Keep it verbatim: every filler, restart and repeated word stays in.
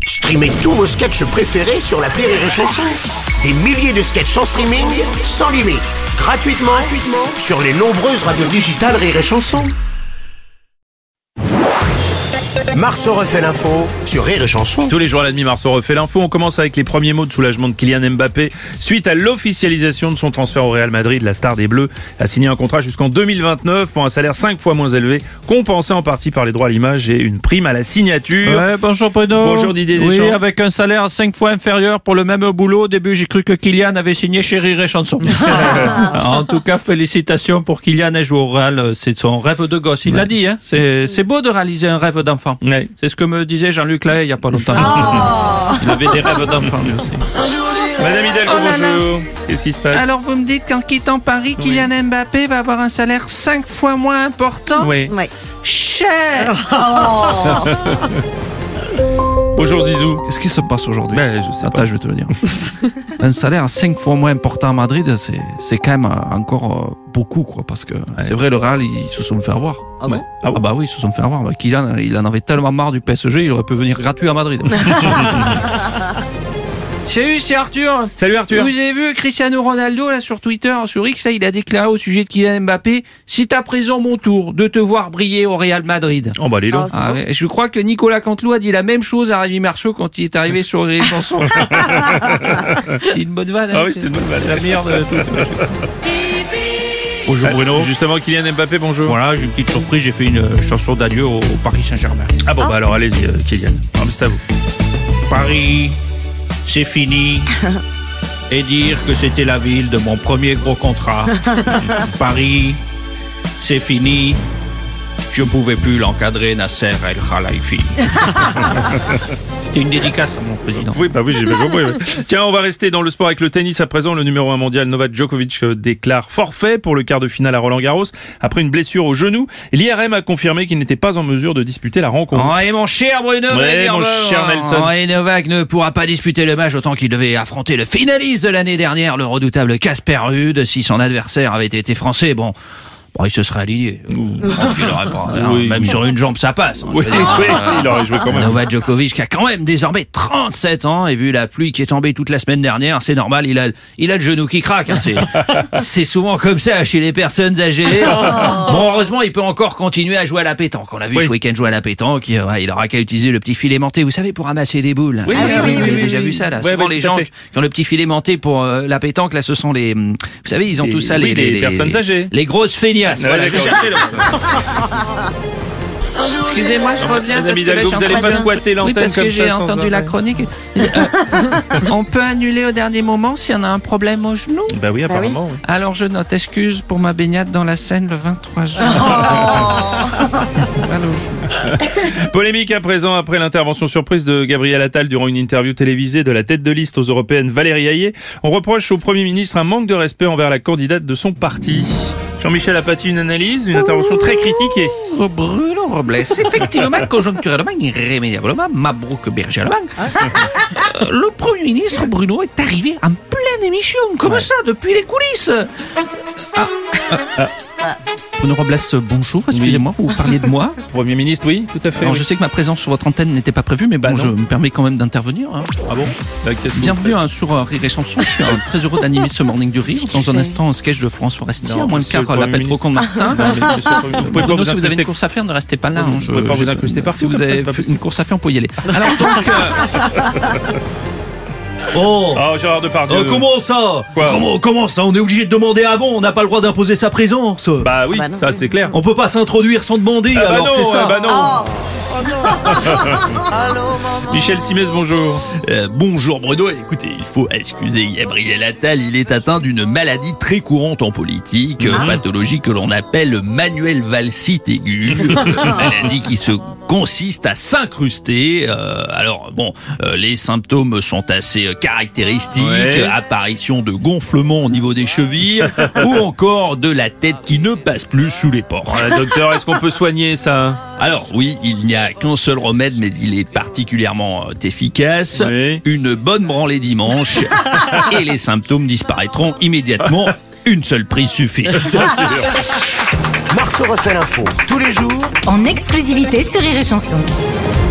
Streamez tous vos sketchs préférés sur l'appli Rire et Chanson. Des milliers de sketchs en streaming, sans limite, gratuitement, gratuitement sur les nombreuses radios digitales Rire et Chanson. Marceau refait l'info sur Rire et Chanson. Tous les jours à la demi, Marceau refait l'info. On commence avec les premiers mots de soulagement de Kylian Mbappé suite à l'officialisation de son transfert au Real Madrid. La star des Bleus a signé un contrat jusqu'en deux mille vingt-neuf pour un salaire cinq fois moins élevé, compensé en partie par les droits à l'image et une prime à la signature. Ouais, bonjour Bruno. Bonjour Didier Deschamps. Oui, avec un salaire cinq fois inférieur pour le même boulot. Au début, j'ai cru que Kylian avait signé chez Rire et Chanson. En tout cas, félicitations pour Kylian et jouer au Real. C'est son rêve de gosse. Il ouais. l'a dit, hein. C'est, c'est beau de réaliser un rêve d'enfant. Ouais. C'est ce que me disait Jean-Luc Lahaye il n'y a pas longtemps. Oh. Il avait des rêves d'enfant lui aussi. Madame Hidalgo, oh bonjour. Qu'est-ce qui se passe? Alors vous me dites qu'en quittant Paris, Kylian oui. Mbappé va avoir un salaire cinq fois moins important? Oui. oui. Cher. Oh. Bonjour Zizou. Qu'est-ce qui se passe aujourd'hui? Ben, je sais Attends, pas. je vais te le dire. Un salaire cinq fois moins important à Madrid, c'est, c'est quand même encore beaucoup, quoi, parce que ouais. c'est vrai, le Real, ils se sont fait avoir. Ah bon? Ah, ah bah oui, ils se sont fait avoir. Bah, Kylian, il en avait tellement marre du P S G, il aurait pu venir gratuit à Madrid. Salut, c'est Arthur. Salut Arthur. Vous avez vu Cristiano Ronaldo là sur Twitter, sur X, là, il a déclaré au sujet de Kylian Mbappé: c'est à présent mon tour de te voir briller au Real Madrid. Oh bah les lots. Ah, ouais. Je crois que Nicolas Canteloup a dit la même chose à Rémi Marceau quand il est arrivé sur les chansons. C'est une bonne vanne. Ah hein, oui, c'était une bonne vanne. La meilleure de toutes. Bonjour Bruno. Ah, justement, Kylian Mbappé, bonjour. Voilà, j'ai une petite surprise, j'ai fait une chanson d'adieu au Paris Saint-Germain. Ah bon, ah. bah alors allez-y, euh, Kylian. Ah, c'est à vous. Paris, c'est fini. Et dire que c'était la ville de mon premier gros contrat. Paris, c'est fini. Je ne pouvais plus l'encadrer, Nasser El Khelaifi. C'était une dédicace à mon président. Oui, bah oui, j'ai bien compris. Oui. Tiens, on va rester dans le sport avec le tennis. À présent, le numéro un mondial Novak Djokovic déclare forfait pour le quart de finale à Roland-Garros après une blessure au genou. L'I R M a confirmé qu'il n'était pas en mesure de disputer la rencontre. Oh, et mon cher Bruno, ouais, mon cher Nelson. Oh, et Novak ne pourra pas disputer le match autant qu'il devait affronter le finaliste de l'année dernière, le redoutable Casper Ruud. Si son adversaire avait été français, bon... Bon, il se serait aligné. Il aurait pas, oui, même oui. sur une jambe, ça passe. Hein, oui, oui, il aurait joué quand même. Novak Djokovic qui a quand même désormais trente-sept ans et vu la pluie qui est tombée toute la semaine dernière, c'est normal, il a, il a le genou qui craque. Hein, c'est, c'est souvent comme ça chez les personnes âgées. Oh. Bon, heureusement, il peut encore continuer à jouer à la pétanque. On a vu oui. ce week-end jouer à la pétanque. Il, ouais, il aura qu'à utiliser le petit filet menté, vous savez, pour ramasser des boules. Oui, ah, oui, oui, oui, vous avez oui, déjà oui, vu ça là. Oui, souvent oui, les gens qui ont le petit filet menté pour euh, la pétanque, là, ce sont les, vous savez, ils ont et, tous ça, oui, les, les, les personnes les, âgées, les grosses feignasses. Ouais, voilà, excusez-moi, je reviens parce que là, vous n'allez pas squatter l'antenne. Oui, parce que j'ai entendu la chronique. Euh, on peut annuler au dernier moment si on a un problème au genou. Bah oui, apparemment. Oui. Alors je note excuse pour ma baignade dans la Seine le vingt-trois juin. Oh. Polémique à présent après l'intervention surprise de Gabriel Attal durant une interview télévisée de la tête de liste aux européennes Valérie Hayé. On reproche au Premier ministre un manque de respect envers la candidate de son parti. Jean-Michel Apathy, une analyse, une intervention très critiquée. Oh, Bruno Robles, effectivement, conjoncturellement, irrémédiablement, Mabrouk Bergerman, euh, le Premier ministre Bruno est arrivé en pleine émission, comme ouais. ça, depuis les coulisses. Ah, ah, ah. Bruno Robles, bonjour, excusez-moi, oui. vous parliez de moi. Premier ministre, oui, tout à fait. Alors, oui. je sais que ma présence sur votre antenne n'était pas prévue, mais bon, bah je me permets quand même d'intervenir. Hein. Ah bon? Bienvenue hein, sur euh, Rire et Chanson. Je suis euh, très heureux d'animer ce Morning du Rire. Dans un instant, un sketch de Florence Foresti, à moins le quart, l'appel trop con de Martin. Bruno, si vous avez une course à faire, ne restez pas là. Hein, je ne peux pas vous incruster partout. Si vous avez une course à faire, on peut y aller. Alors donc... Oh, oh Gérard Depardieu. Euh, comment ça Quoi comment, comment ça On est obligé de demander avant, on n'a pas le droit d'imposer sa présence. Bah oui, bah ça c'est clair. On peut pas s'introduire sans demander, ah bah alors non, c'est ça. Ah bah non. Oh. Oh non. Michel Simès, bonjour. Euh, bonjour Bruno, écoutez, il faut excuser Gabriel Attal, il est atteint d'une maladie très courante en politique, mmh. pathologie que l'on appelle manuel-valsite aiguë, maladie qui se consiste à s'incruster. Euh, alors bon, euh, les symptômes sont assez euh, caractéristiques, ouais. apparition de gonflement au niveau des chevilles ou encore de la tête qui ne passe plus sous les pores. Voilà, docteur, est-ce qu'on peut soigner ça? Alors oui, il n'y a qu'un seul remède, mais il est particulièrement efficace. Oui. Une bonne branlée dimanche et les symptômes disparaîtront immédiatement. Une seule prise suffit. Bien sûr. Marceau refait l'info tous les jours en exclusivité sur Rire et Chanson.